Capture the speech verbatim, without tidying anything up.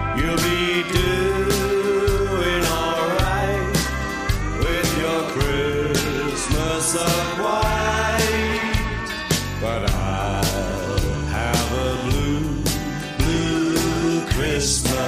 You'll be doing all right with your Christmas of white, but I'll have a blue, blue Christmas.